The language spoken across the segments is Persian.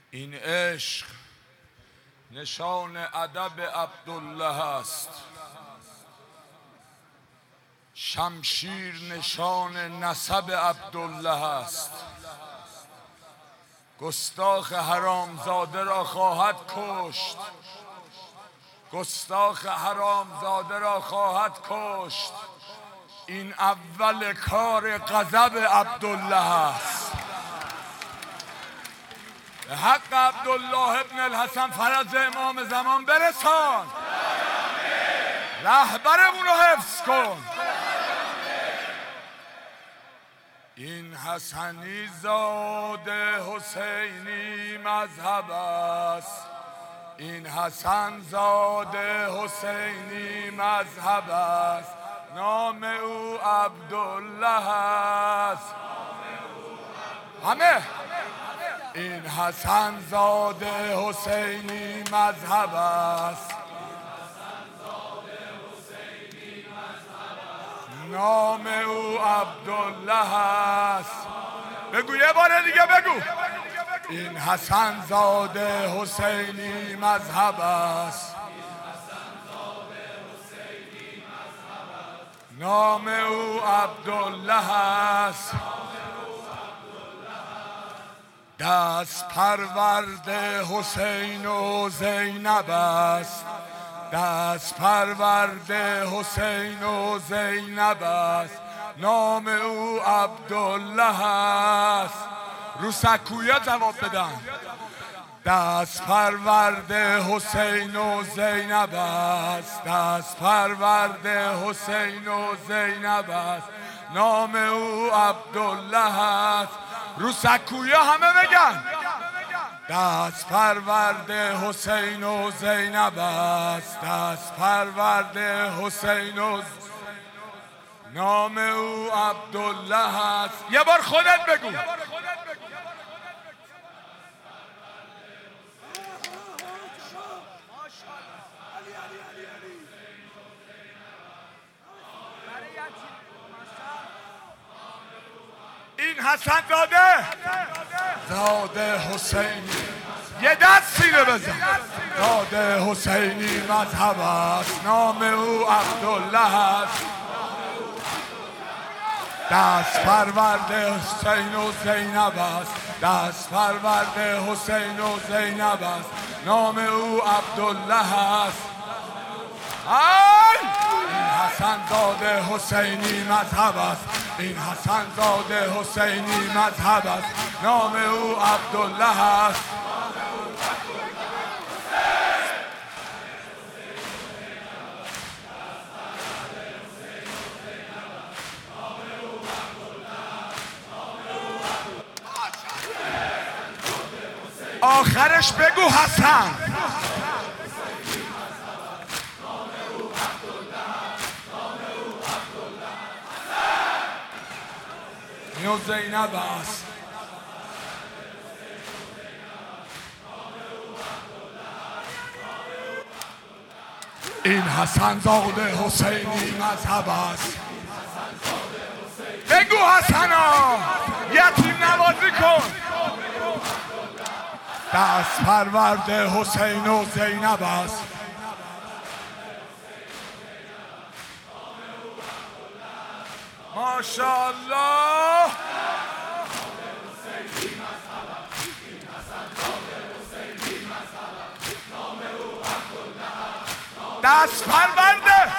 این عشق نشان ادب عبدالله است، شمشیر نشان نسب عبدالله است. گستاخ حرامزاده را خواهد کشت، گستاخ حرامزاده را خواهد کشت. این اول کار غضب عبدالله است. به حق عبدالله ابن الحسن فرج امام زمان برسان، رهبرمون رو حفظ کن. این حسنی زاده حسینی مذهب است، این حسن زاده حسینی مذهب است. نام او عبدالله است. همه این حسن زاده حسینی مذهب است، نام او عبدالله است. بگو یه بار دیگه بگو. این حسن زاده حسینی مذهب است، نام او عبدالله است. دست پرورد حسین و زینب است، دست پرورد حسین و زینب است. نام او عبدالله است. رو سکویه جواب بدن. دست پرورد حسین و زینب است، دست پرورد حسین و زینب است. نام او عبدالله است. رو سکویه همه بگن. دست پرورد حسین و زینب است، دست پرورد حسین و نام او عبدالله است. یه بار خودت بگو. این حسن زاده حسینی، یه دست سینه بزن. زاده حسینی مذهب است، نام او عبدالله است. دست پرورد حسین و زینب است، دست پرورد حسین و زینب است. نام او عبدالله است. این حسن زاده حسینی مذهب است، این حسن زاده حسینی مذهب است. نام او عبدالله است. آخرش بگو حسن. اینو زینب است. این حسن زاده حسینی مذهب است. بگو حسنا، یتیم نوازی کن. دست پرورد حسین و زینب است. ماشاءالله. دست پرورده.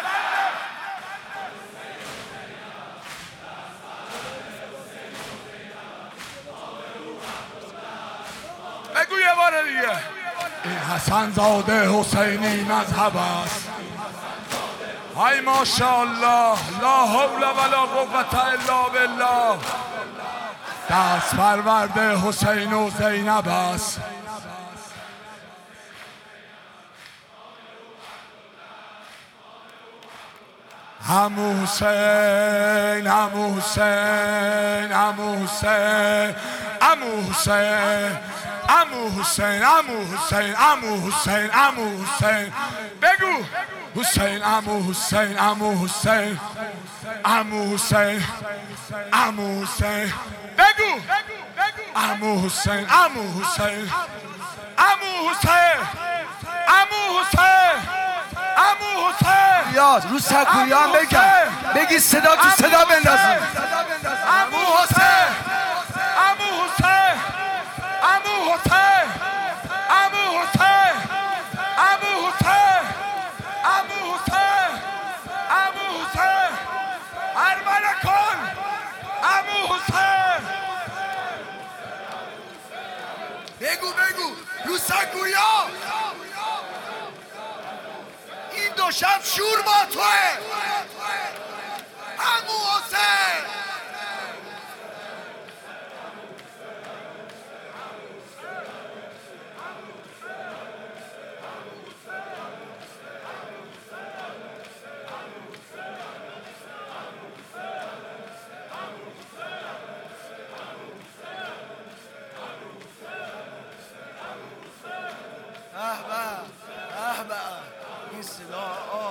بگو یه بار دیگه. این حسن زاده حسینی مذهب است. های ماشاءالله، لا حول ولا قوة الا بالله. دست پرورد حسین و زینب است. عمو حسین، عمو حسین، عمو حسین، عمو حسین، عمو حسین، عمو حسین، عمو حسین، عمو حسین. بگو حسین، عمو حسین، عمو حسین، عمو حسین، عمو حسین. بگو عمو حسین عمو حسین عمو حسین عمو حسین عمو حسین یاد رو سکویان بگی صدا تو صدا بندازی عمو حسین عمو حسین عمو حسین عمو حسین عمو حسین عمو حسین عمو حسین ارمنه کن عمو حسین بگو رو سکویا این دو شب شور با توه عمو حسین این صدا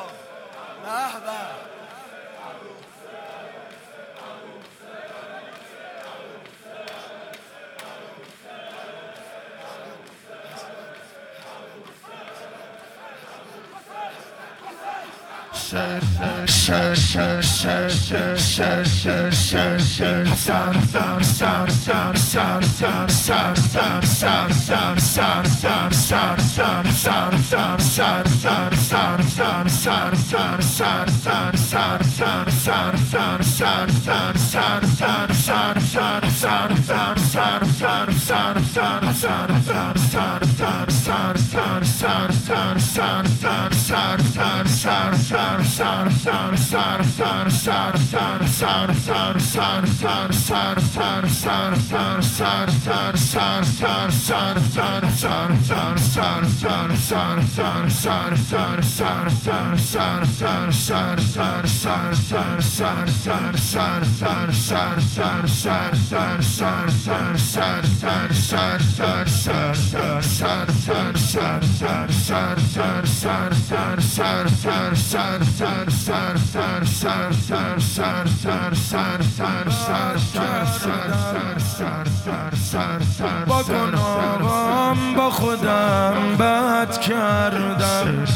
با گناهام با خودم بد کردم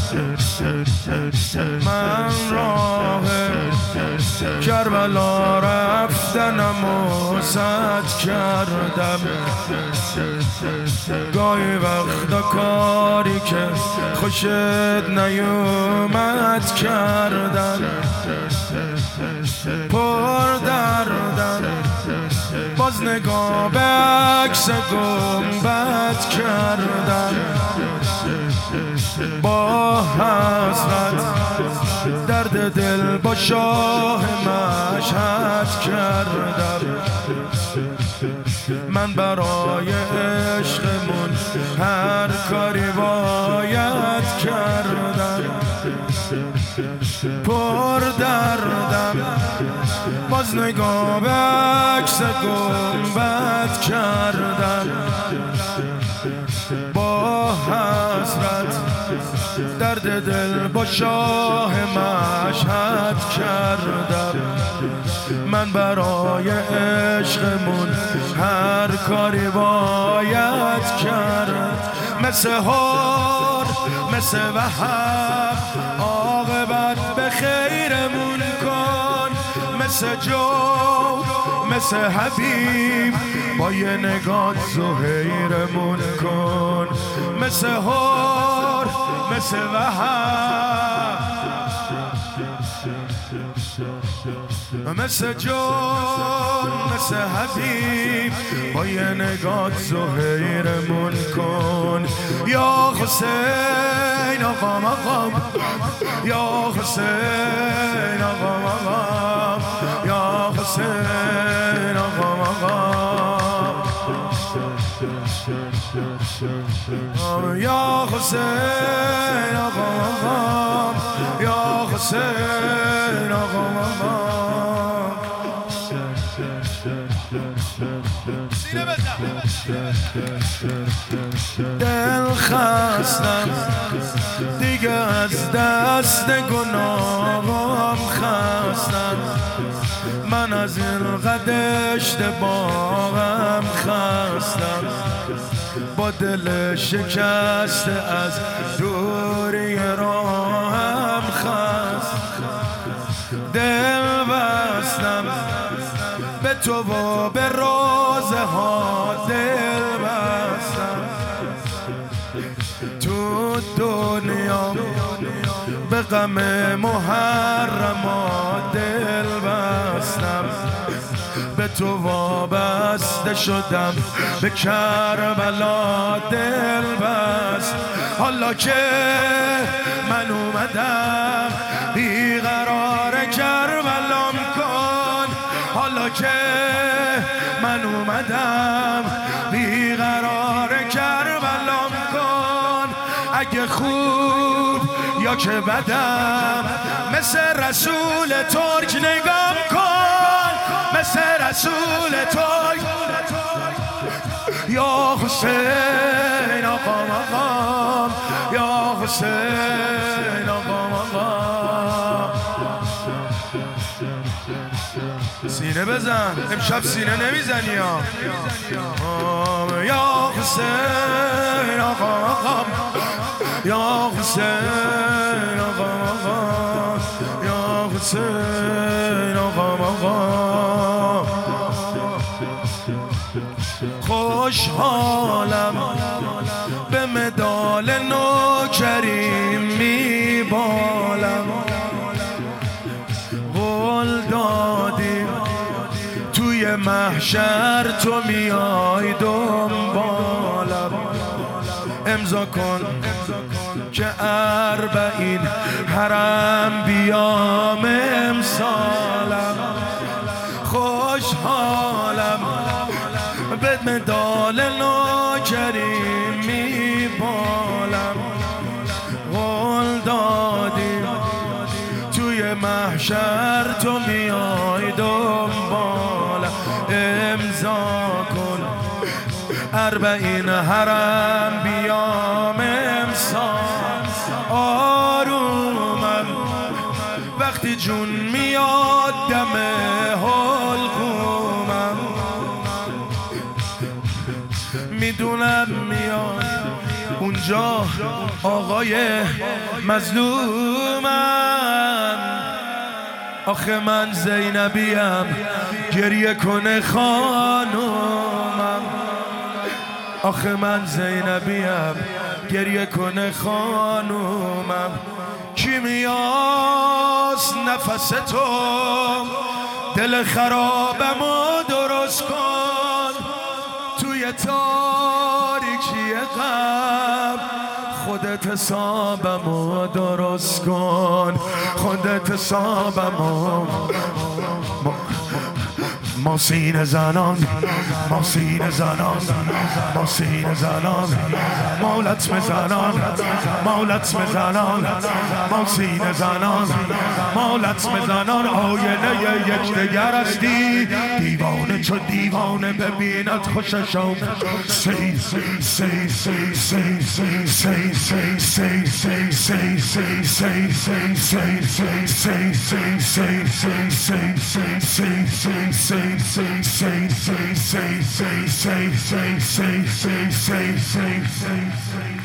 من راه کربلا رفتنم و سد کردم گاهی وقتا کاری که خوشت نیومد کردم پر دردم باز نگاه به عکس گنبد کردم با حسرت درد دل با شاه مشهد کردم من برای عشقمون هر کاری باید کردم پر دردم باز نگاه به عکس گنبد کردم با حسرت درد دل با شاه مشهد کردم من برای عشقمون هر کاری باید کرد مثل هار مثل وهب عاقبت به خیرمون کن مثل جو مثل حبیب با یه نگاه زهیرمون کن مثل هار مثل وهب مثل جون مثل حبیب با یه نگاه زهیرمون کن یا حسین آقام آقام یا حسین آقام آقام یا حسین آقام آقام یا حسین آقام آقام یا حسین آقام آقام دل خستم دیگه از دست گناهام خستم من از این قدشت باغم خستم، با دل شکسته از دوری راهم خست. دل بستم به تو و به رازها، دل بستم تو دنیا به غم محرمات، دل بستم به تو وابسته شدم به کربلا، دل بست. حالا که من اومدم بیقرار کربلام کن، حالا که من اومدم بیقرار کربلام کن. اگه خوب یا که بدم مثل رسول ترک نگام کن، مثل رسول ترک. یا حسین آقا مقام، یا حسین آقا مقام. سینه بزن، امشب سینه نمیزنی یا یا حسین آقا مقام، یا حسین آقا مقام، یا حسین آقا مقام. خوشحالم به مدال نوکری میبالم، قول دادیم توی محشر تو میای دنبالم. امضا کن که 40 حرم بیام امسالم. خوشحالم به مدال نوکری میبالم، قول دادیم توی محشر تو میای دنبالم. امضا کن 40 حرم بیام امسال. آرومم وقتی جون میاد دم حلقومم، میدونم میاد اونجا آقای مظلومم. آخه من زینبیم گریه کنه خانومم، آخه من زینبیم گریه کنه خانومم. کیمیاست نفس تو دل خرابمو درست کن، توی تاریکی غم خودت حسابمو درست کن، خودت حسابمو. ما سینه زنان، ما سینه زنان، ما سینه زنان، مولت میزنان، مولت میزنان، ما سینه زنان، مولت میزنان. آینه یکدیگر هستی، دیوانه چو دیوانه ببیند خوششم. سی سی سی سی سی سی سی سی سی سی سی سی سی سی سی سی سی